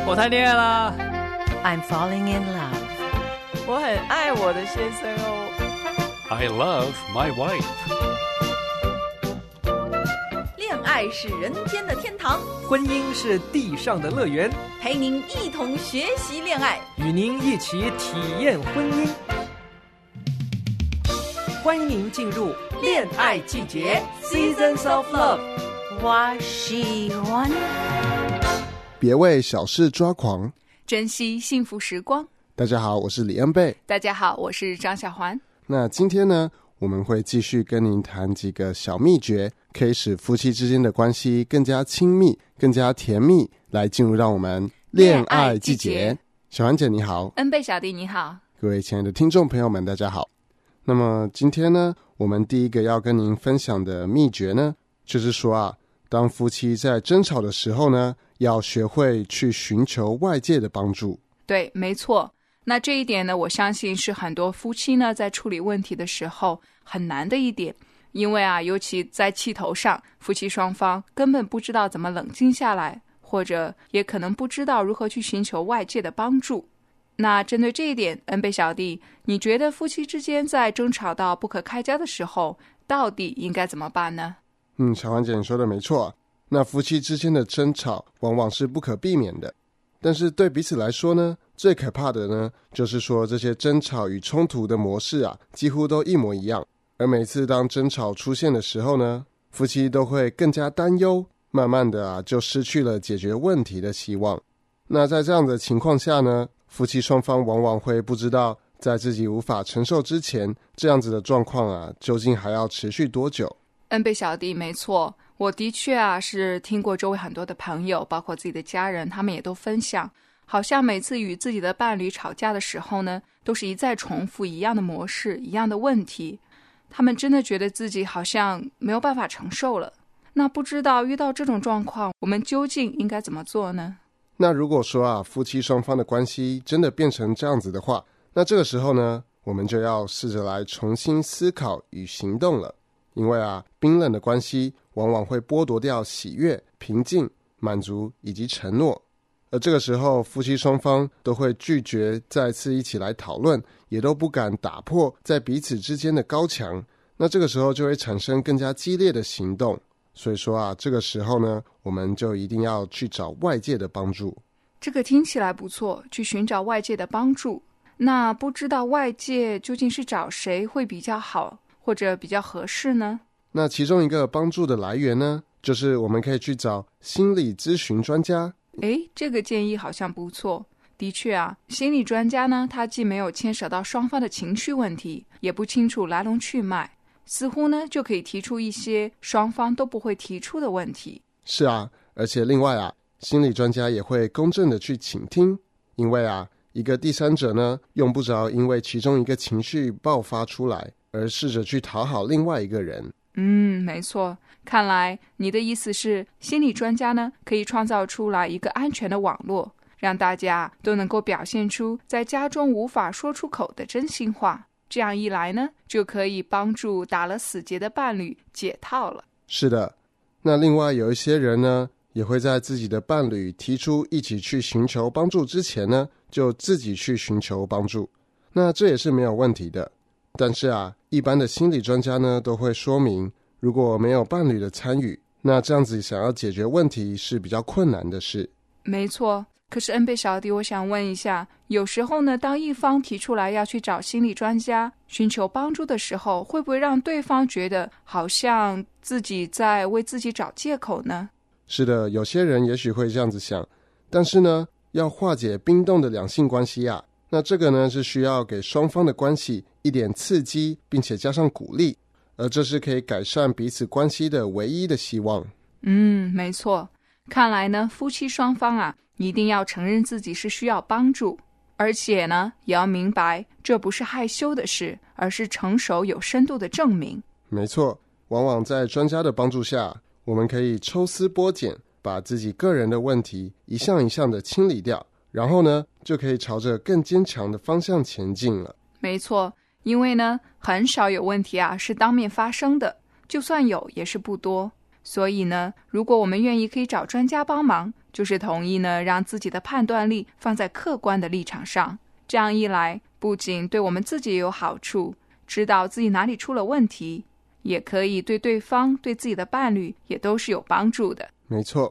我谈恋爱啦。 I'm falling in love. 我很爱我的先生哦。 I love my wife. 恋爱是人间的天堂， 婚姻是地上的乐园， 陪您一同学习恋爱， 与您一起体验婚姻。欢迎您进入恋爱季节 Seasons of Love。 我喜欢别为小事抓狂， 珍惜幸福时光。 大家好，我是李恩贝。 大家好，我是张小环。 那今天呢，我们会继续跟您谈几个小秘诀，可以使夫妻之间的关系更加亲密、更加甜蜜，来进入让我们恋爱季节。小环姐你好。 恩贝小弟你好。 各位亲爱的听众朋友们大家好。那么今天呢，我们第一个要跟您分享的秘诀呢，就是说当夫妻在争吵的时候呢，要学会去寻求外界的帮助。 对，没错。那这一点呢，我相信是很多夫妻呢在处理问题的时候很难的一点，因为尤其在气头上，夫妻双方根本不知道怎么冷静下来，或者也可能不知道如何去寻求外界的帮助。那针对这一点，恩贝小弟，你觉得夫妻之间在争吵到不可开交的时候，到底应该怎么办呢？ 小环姐你说的没错。那夫妻之间的争吵往往是不可避免的，但是对彼此来说呢，最可怕的呢，就是说这些争吵与冲突的模式几乎都一模一样。而每次当争吵出现的时候呢，夫妻都会更加担忧，慢慢的就失去了解决问题的希望。那在这样的情况下呢，夫妻双方往往会不知道，在自己无法承受之前，这样子的状况究竟还要持续多久。 恩贝小弟，没错，我的确是听过周围很多的朋友，包括自己的家人，他们也都分享，好像每次与自己的伴侣吵架的时候呢，都是一再重复一样的模式，一样的问题，他们真的觉得自己好像没有办法承受了。那不知道遇到这种状况，我们究竟应该怎么做呢？ 那如果说夫妻双方的关系真的变成这样子的话，那这个时候呢，我们就要试着来重新思考与行动了。因为冰冷的关系往往会剥夺掉喜悦、平静、满足以及承诺，而这个时候夫妻双方都会拒绝再次一起来讨论，也都不敢打破在彼此之间的高墙，那这个时候就会产生更加激烈的行动。所以说这个时候呢，我们就一定要去找外界的帮助。 这个听起来不错，去寻找外界的帮助。那不知道外界究竟是找谁会比较好，或者比较合适呢？ 那其中一个帮助的来源呢，就是我们可以去找心理咨询专家。 这个建议好像不错。的确心理专家呢，他既没有牵扯到双方的情绪问题，也不清楚来龙去脉，似乎呢就可以提出一些双方都不会提出的问题。 是而且另外心理专家也会公正的去倾听，因为一个第三者呢，用不着因为其中一个情绪爆发出来而试着去讨好另外一个人。 没错。看来你的意思是，心理专家呢，可以创造出来一个安全的网络，让大家都能够表现出在家中无法说出口的真心话。这样一来呢，就可以帮助打了死结的伴侣解套了。 是的。那另外有一些人呢，也会在自己的伴侣提出一起去寻求帮助之前呢，就自己去寻求帮助。那这也是没有问题的。但是一般的心理专家呢，都会说明，如果没有伴侣的参与，那这样子想要解决问题是比较困难的事。 没错。可是恩贝小弟，我想问一下，有时候呢，当一方提出来要去找心理专家寻求帮助的时候，会不会让对方觉得好像自己在为自己找借口呢？ 是的，有些人也许会这样子想，但是呢，要化解冰冻的两性关系那这个呢，是需要给双方的关系一点刺激，并且加上鼓励，而这是可以改善彼此关系的唯一的希望。 没错。看来呢，夫妻双方一定要承认自己是需要帮助，而且呢，也要明白这不是害羞的事，而是成熟有深度的证明。 没错。往往在专家的帮助下，我们可以抽丝剥茧，把自己个人的问题一项一项的清理掉，然后呢，就可以朝着更坚强的方向前进了。 没错。因为呢，很少有问题是当面发生的，就算有也是不多。 所以呢，如果我们愿意可以找专家帮忙，就是同意呢让自己的判断力放在客观的立场上。这样一来，不仅对我们自己有好处，知道自己哪里出了问题，也可以对对方、对自己的伴侣也都是有帮助的。 没错。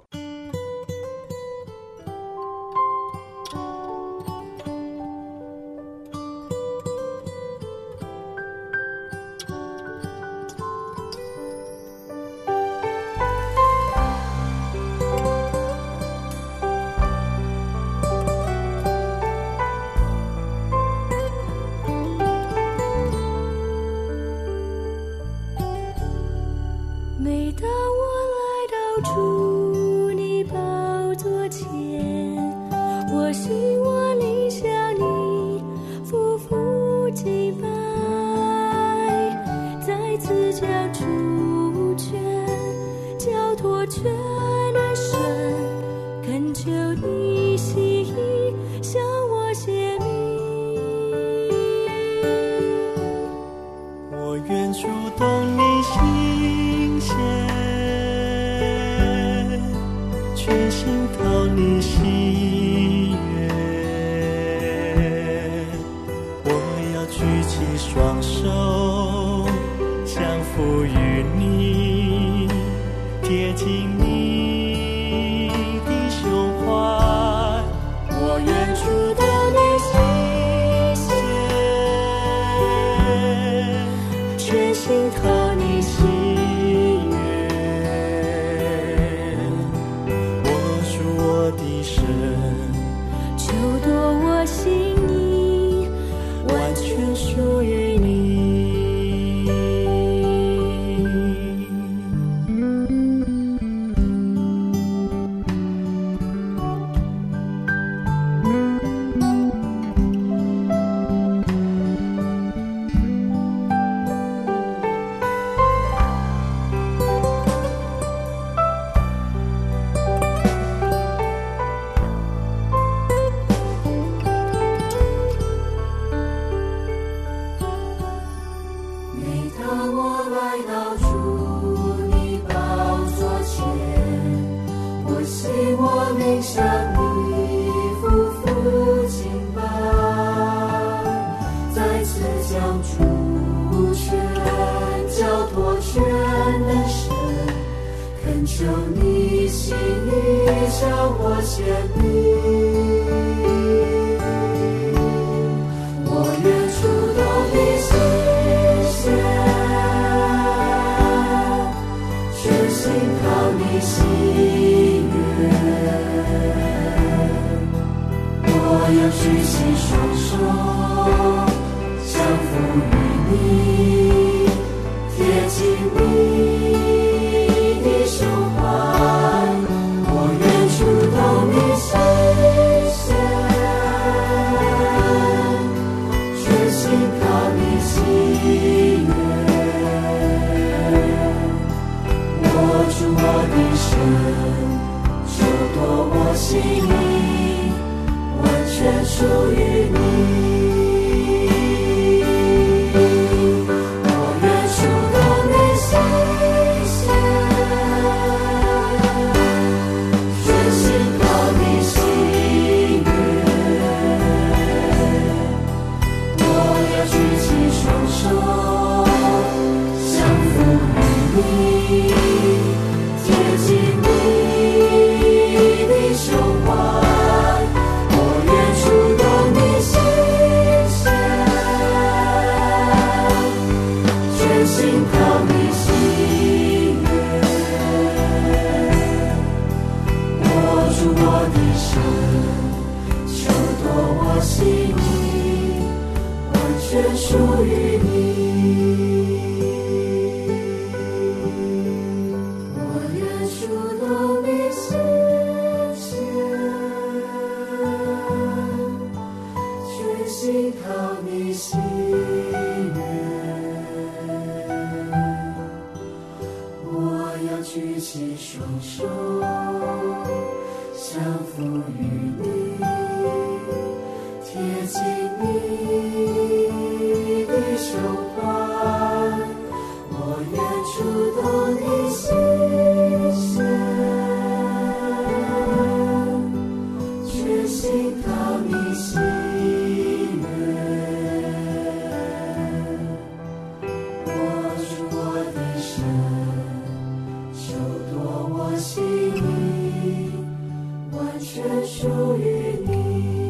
每当我来到主你宝座前，我希望领向你夫妇敬拜，再次将主权交托全能神，恳求你心意向我显明， 我愿触动你心弦，全心讨你喜悦，我要举起双手降服于你，贴近你的胸怀，我愿触动你心弦，全心讨你喜悦，握住我的神， 就夺我心意， 完全属于你。 每当我来到主你宝座前，我希望领向你夫妇敬拜，再次将主权交托全能神，恳求你心意向我显明，我愿触动你心弦，全心讨你喜悦，我要举起双手降服于你，贴近你的胸怀，我愿触动你心弦，全心讨你喜悦，握住我的手，就夺我心意，完全属于你。我愿触动你心弦，全心讨你喜悦，我要举起双手降服于你，贴近你的胸怀，我愿触动你心弦，全心讨你喜悦，握住我的手，就夺我心意，完全属于你。我愿触动你心弦，全心讨你喜悦，我要举起双手降服于你，贴近你的胸心讨你喜悦。我主我的神，求夺我心意，完全属于你。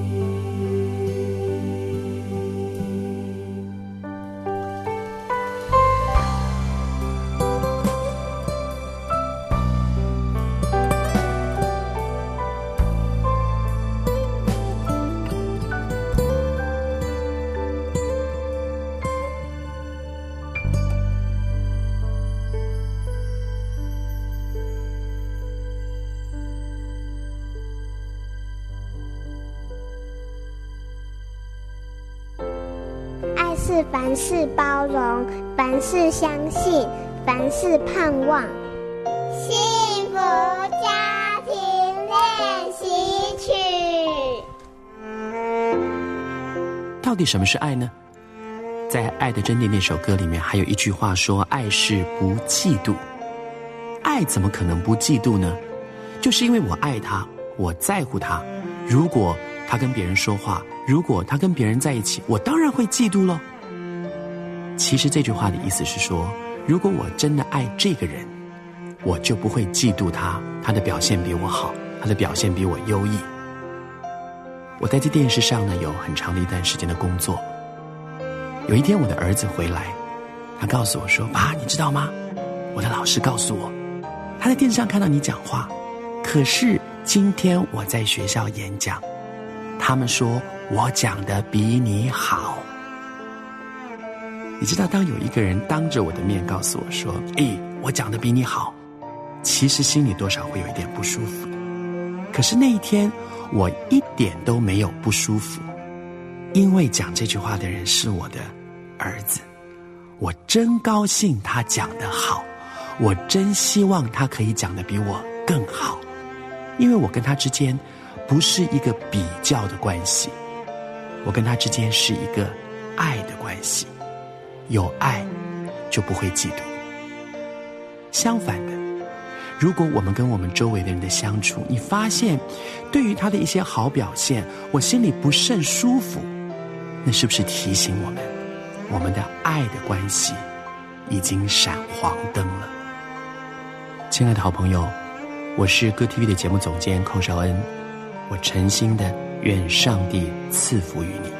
爱是凡事包容，凡事相信，凡事盼望。幸福家庭练习曲。 到底什么是爱呢？在《爱的真谛》那首歌里面还有一句话说，爱是不嫉妒。爱怎么可能不嫉妒呢？就是因为我爱他，我在乎他，如果他跟别人说话，如果他跟别人在一起，我当然会嫉妒咯。其实这句话的意思是说，如果我真的爱这个人，我就不会嫉妒他，他的表现比我好，他的表现比我优异。我在这电视上呢有很长的一段时间的工作。有一天我的儿子回来，他告诉我说，爸，你知道吗？我的老师告诉我，他在电视上看到你讲话，可是今天我在学校演讲，他们说我讲的比你好。你知道，当有一个人当着我的面告诉我说，我讲的比你好，其实心里多少会有一点不舒服。可是那一天我一点都没有不舒服，因为讲这句话的人是我的儿子。我真高兴他讲得好，我真希望他可以讲得比我更好，因为我跟他之间不是一个比较的关系，我跟他之间是一个爱的关系。有爱就不会嫉妒。相反的，如果我们跟我们周围的人的相处，你发现对于他的一些好表现，我心里不甚舒服，那是不是提醒我们的爱的关系已经闪黄灯了？亲爱的好朋友，我是歌 TV 的节目总监寇绍恩，我诚心的愿上帝赐福于你。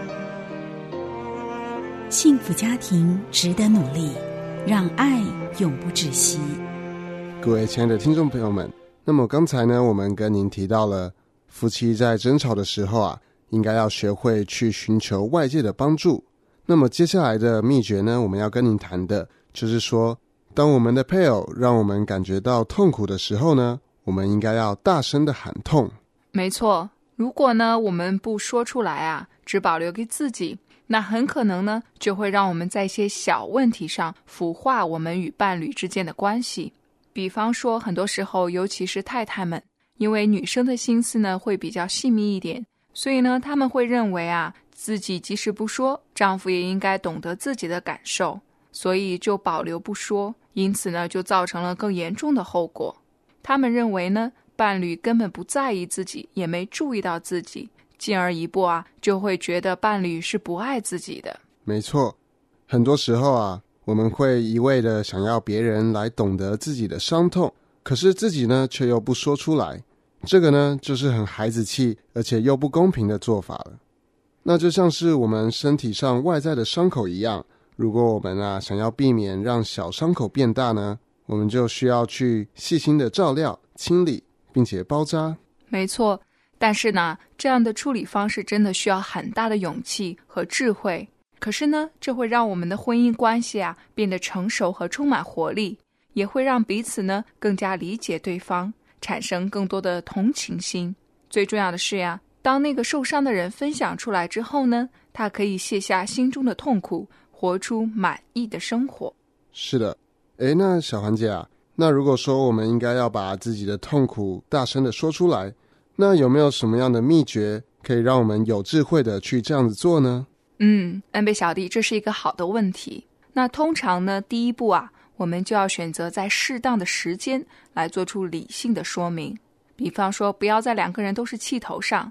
幸福家庭值得努力，让爱永不止息。 各位亲爱的听众朋友们，那么刚才呢，我们跟您提到了夫妻在争吵的时候啊，应该要学会去寻求外界的帮助。那么接下来的秘诀呢，我们要跟您谈的就是说，当我们的配偶让我们感觉到痛苦的时候呢，我们应该要大声的喊痛。 没错，如果呢我们不说出来啊，只保留给自己，那很可能呢就会让我们在一些小问题上腐化我们与伴侣之间的关系。比方说，很多时候尤其是太太们，因为女生的心思呢会比较细密一点，所以呢他们会认为啊，自己即使不说，丈夫也应该懂得自己的感受，所以就保留不说，因此呢就造成了更严重的后果。他们认为呢，伴侣根本不在意自己，也没注意到自己，进而一步啊，就会觉得伴侣是不爱自己的。 没错，很多时候啊，我们会一味的想要别人来懂得自己的伤痛，可是自己呢却又不说出来，这个呢就是很孩子气而且又不公平的做法了。那就像是我们身体上外在的伤口一样，如果我们啊想要避免让小伤口变大呢，我们就需要去细心的照料、清理并且包扎。 没错，但是呢，这样的处理方式真的需要很大的勇气和智慧。可是呢，这会让我们的婚姻关系啊变得成熟和充满活力，也会让彼此呢更加理解对方，产生更多的同情心。最重要的是呀，当那个受伤的人分享出来之后呢，他可以卸下心中的痛苦，活出满意的生活。 是的，那小环姐啊，那如果说我们应该要把自己的痛苦大声的说出来，那有没有什么样的秘诀可以让我们有智慧的去这样子做呢？ 恩贝小弟，这是一个好的问题。那通常呢，第一步啊，我们就要选择在适当的时间来做出理性的说明。比方说，不要在两个人都是气头上，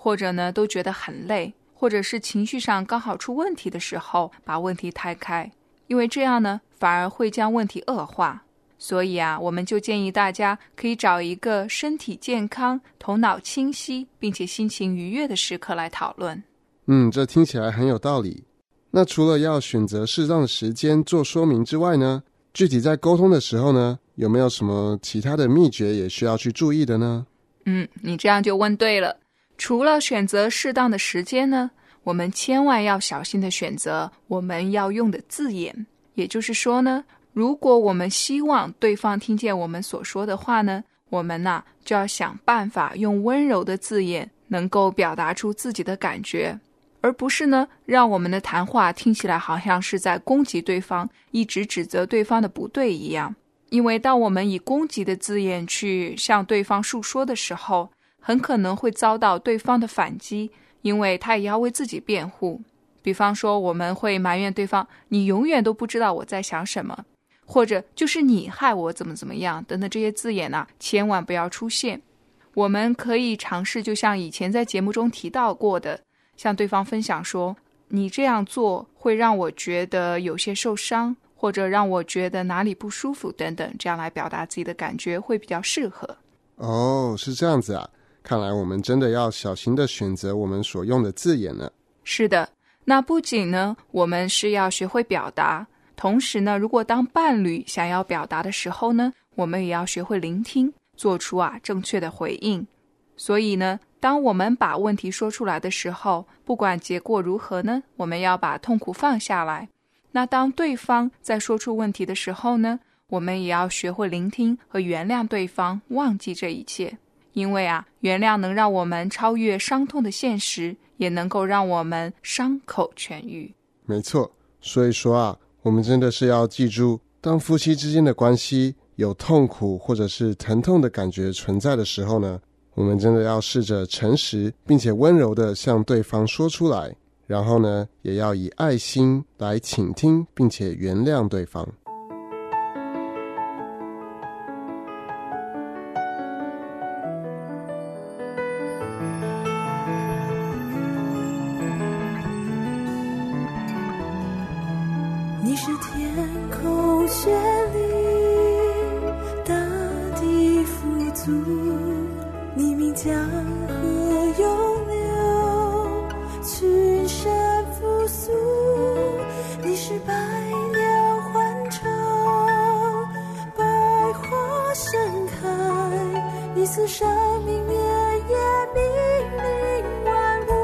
或者呢都觉得很累，或者是情绪上刚好出问题的时候，把问题摊开，因为这样呢反而会将问题恶化。所以啊，我们就建议大家可以找一个身体健康、头脑清晰并且心情愉悦的时刻来讨论。 这听起来很有道理。那除了要选择适当的时间做说明之外呢，具体在沟通的时候呢，有没有什么其他的秘诀也需要去注意的呢？ 你这样就问对了。除了选择适当的时间呢，我们千万要小心的选择我们要用的字眼。也就是说呢，如果我们希望对方听见我们所说的话呢，我们就要想办法用温柔的字眼能够表达出自己的感觉，而不是呢让我们的谈话听起来好像是在攻击对方，一直指责对方的不对一样。因为当我们以攻击的字眼去向对方述说的时候，很可能会遭到对方的反击，因为他也要为自己辩护。比方说我们会埋怨对方，你永远都不知道我在想什么，或者就是你害我怎么样等等，这些字眼千万不要出现。我们可以尝试就像以前在节目中提到过的，向对方分享说，你这样做会让我觉得有些受伤，或者让我觉得哪里不舒服等等，这样来表达自己的感觉会比较适合。 是这样子啊，看来我们真的要小心的选择我们所用的字眼呢。 是的，那不仅呢我们是要学会表达，同时呢如果当伴侣想要表达的时候呢，我们也要学会聆听，做出正确的回应。所以呢当我们把问题说出来的时候，不管结果如何呢，我们要把痛苦放下来。那当对方在说出问题的时候呢，我们也要学会聆听和原谅对方，忘记这一切。因为原谅能让我们超越伤痛的现实，也能够让我们伤口痊愈。 没错，所以说我们真的是要记住，当夫妻之间的关系有痛苦或者是疼痛的感觉存在的时候呢，我们真的要试着诚实并且温柔地向对方说出来，然后呢也要以爱心来倾听并且原谅对方。 你是天空绚丽，大地富足，你名江河涌流，群山复苏。你是百鸟欢唱，百花盛开，你赐生命绵延，命令万物。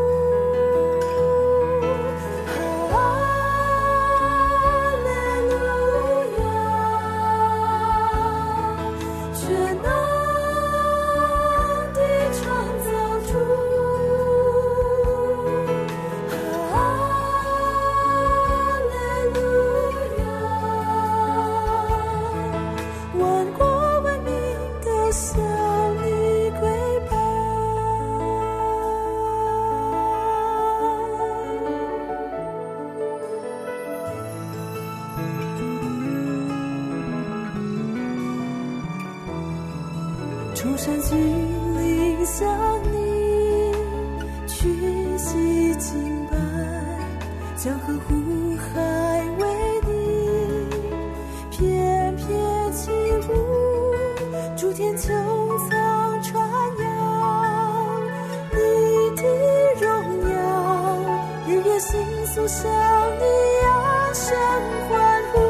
崇山峻岭向你屈膝敬拜，江河湖海为你翩翩起舞，诸天穹苍传扬你的荣耀，日月星宿向你扬声欢呼。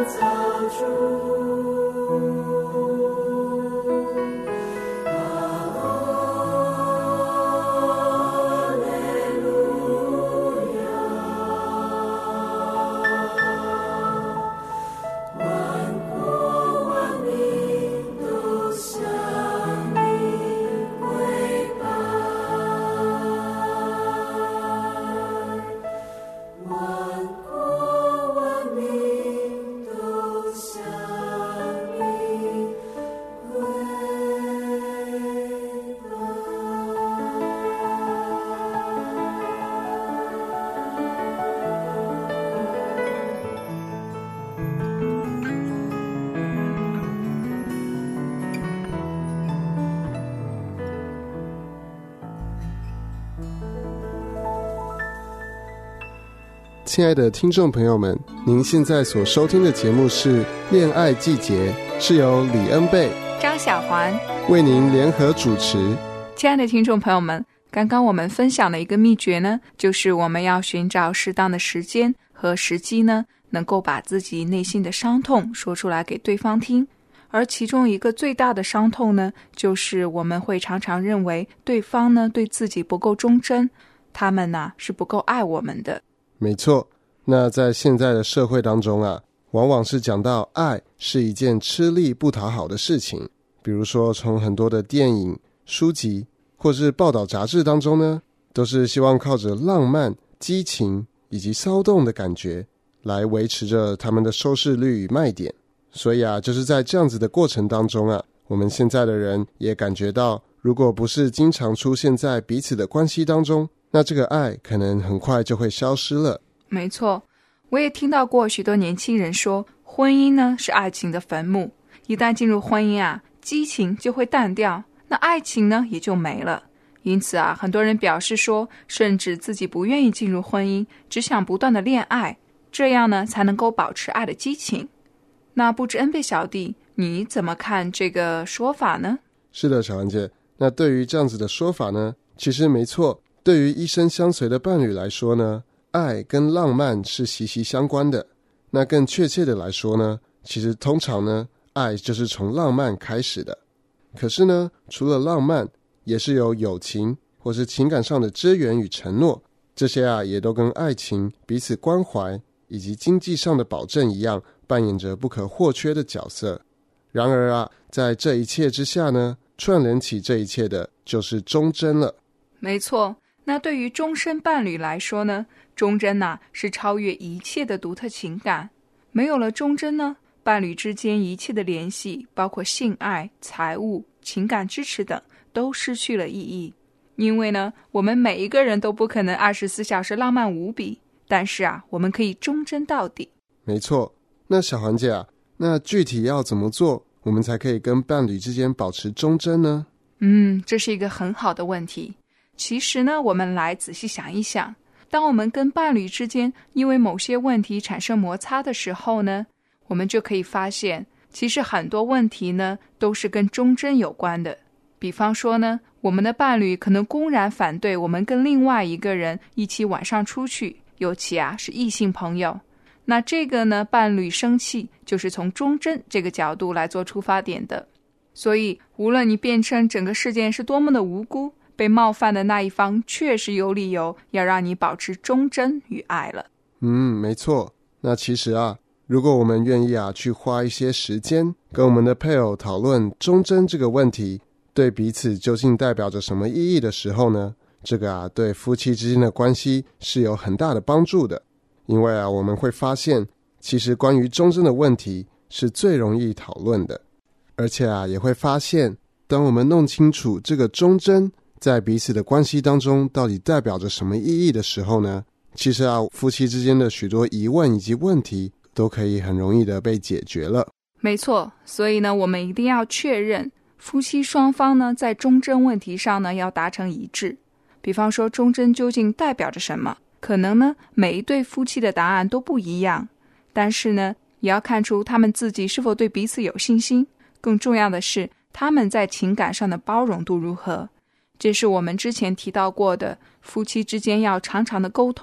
亲爱的听众朋友们，您现在所收听的节目是《恋爱季节》，是由李恩贝、 张小环为您联合主持。 亲爱的听众朋友们，刚刚我们分享了一个秘诀呢，就是我们要寻找适当的时间和时机呢，能够把自己内心的伤痛说出来给对方听。而其中一个最大的伤痛呢，就是我们会常常认为对方呢对自己不够忠贞，他们呢是不够爱我们的。 没错，那在现在的社会当中啊，往往是讲到爱是一件吃力不讨好的事情。比如说从很多的电影、书籍或是报道杂志当中呢，都是希望靠着浪漫、激情以及骚动的感觉来维持着他们的收视率与卖点。所以啊，就是在这样子的过程当中啊，我们现在的人也感觉到，如果不是经常出现在彼此的关系当中，那这个爱可能很快就会消失了。 没错，我也听到过许多年轻人说，婚姻呢是爱情的坟墓，一旦进入婚姻啊，激情就会淡掉，那爱情呢也就没了。因此啊，很多人表示说，甚至自己不愿意进入婚姻，只想不断的恋爱，这样呢才能够保持爱的激情。那不知恩贝小弟，你怎么看这个说法呢？ 是的，小兰姐，那对于这样子的说法呢，其实没错，对于一生相随的伴侣来说呢，爱跟浪漫是息息相关的。那更确切的来说呢，其实通常呢，爱就是从浪漫开始的。可是呢，除了浪漫，也是有友情或是情感上的支援与承诺，这些啊也都跟爱情、彼此关怀以及经济上的保证一样，扮演着不可或缺的角色。然而啊，在这一切之下呢，串联起这一切的就是忠贞了。 没错，那对于终身伴侣来说呢，忠贞啊是超越一切的独特情感。没有了忠贞呢，伴侣之间一切的联系，包括性爱、财务、情感支持等，都失去了意义。因为呢，我们每一个人都不可能24小时浪漫无比，但是啊，我们可以忠贞到底。 没错，那小环姐啊，那具体要怎么做，我们才可以跟伴侣之间保持忠贞呢？ 这是一个很好的问题。其实呢，我们来仔细想一想，当我们跟伴侣之间因为某些问题产生摩擦的时候呢，我们就可以发现，其实很多问题呢都是跟忠贞有关的。比方说呢，我们的伴侣可能公然反对我们跟另外一个人一起晚上出去，尤其啊是异性朋友。那这个呢，伴侣生气就是从忠贞这个角度来做出发点的。所以无论你辩称整个事件是多么的无辜，被冒犯的那一方确实有理由要让你保持忠贞与爱了。 没错。那其实啊，如果我们愿意啊去花一些时间跟我们的配偶讨论忠贞这个问题对彼此究竟代表着什么意义的时候呢，这个啊对夫妻之间的关系是有很大的帮助的。因为啊，我们会发现其实关于忠贞的问题是最容易讨论的，而且啊也会发现，当我们弄清楚这个忠贞在彼此的关系当中到底代表着什么意义的时候呢，其实啊夫妻之间的许多疑问以及问题都可以很容易的被解决了。 没错，所以呢，我们一定要确认夫妻双方呢在忠贞问题上呢要达成一致。比方说忠贞究竟代表着什么，可能呢每一对夫妻的答案都不一样，但是呢也要看出他们自己是否对彼此有信心，更重要的是他们在情感上的包容度如何。这是我们之前提到过的，夫妻之间要常常的沟通，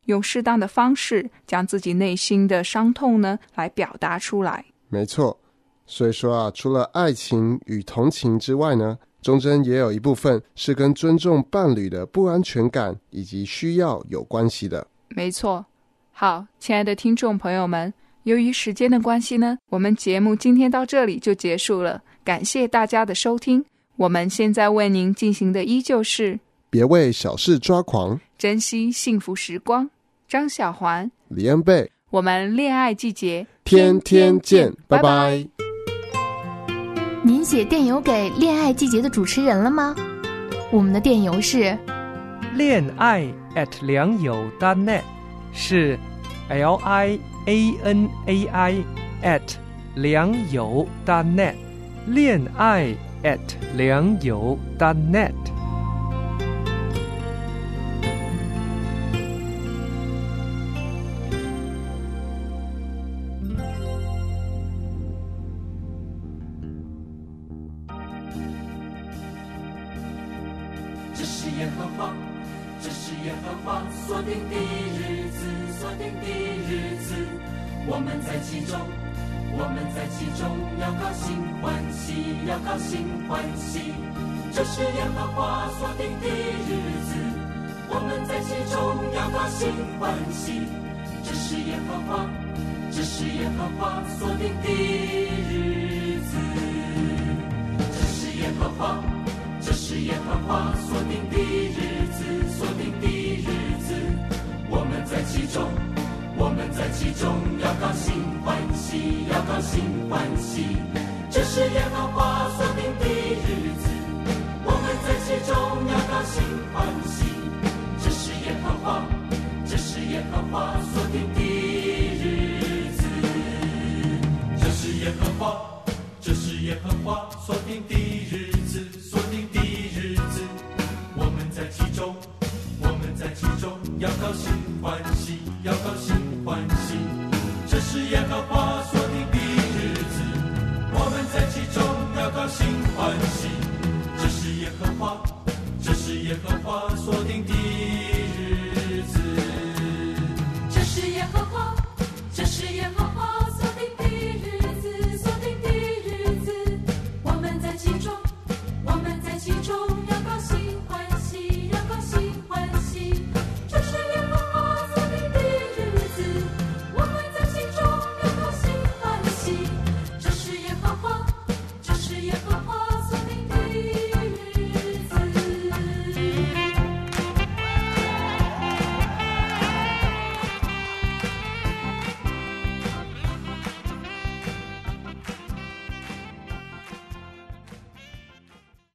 用适当的方式将自己内心的伤痛呢来表达出来。 没错，所以说啊，除了爱情与同情之外呢，忠贞也有一部分是跟尊重伴侣的不安全感以及需要有关系的。 没错。好，亲爱的听众朋友们，由于时间的关系呢，我们节目今天到这里就结束了，感谢大家的收听。我们现在为您进行的依旧是别为小事抓狂， 珍惜幸福时光。张小环、 李恩贝， 我们恋爱季节天天见，拜拜。 您写电邮给恋爱季节的主持人了吗？我们的电邮是恋爱@良友.net，是 LIANAI @良友.net， 恋爱良友.net。 这是耶和华，这是耶和华所定的日子，所定的日子，我们在其中，我们在其中要高兴欢喜，要高兴欢喜。这是耶和华所定的日子，我们在其中要高兴欢喜。这是耶和华，这是耶和华所定的日子，这是耶和华，这是耶和华所定的日子，所定的日子，我们在其中，我们在其中要高兴欢喜，要高兴欢喜。这是耶和华所定的日子，我们在其中要高兴欢喜。这是耶和华，这是耶和华所定的日子，这是耶和华，这是耶和华所定的日子，所定的日子，我们在其中，我们在其中要高兴欢喜，要高兴欢喜。这是耶和华所定的日子，我们在其中要高兴欢喜。这是耶和华，这是耶和华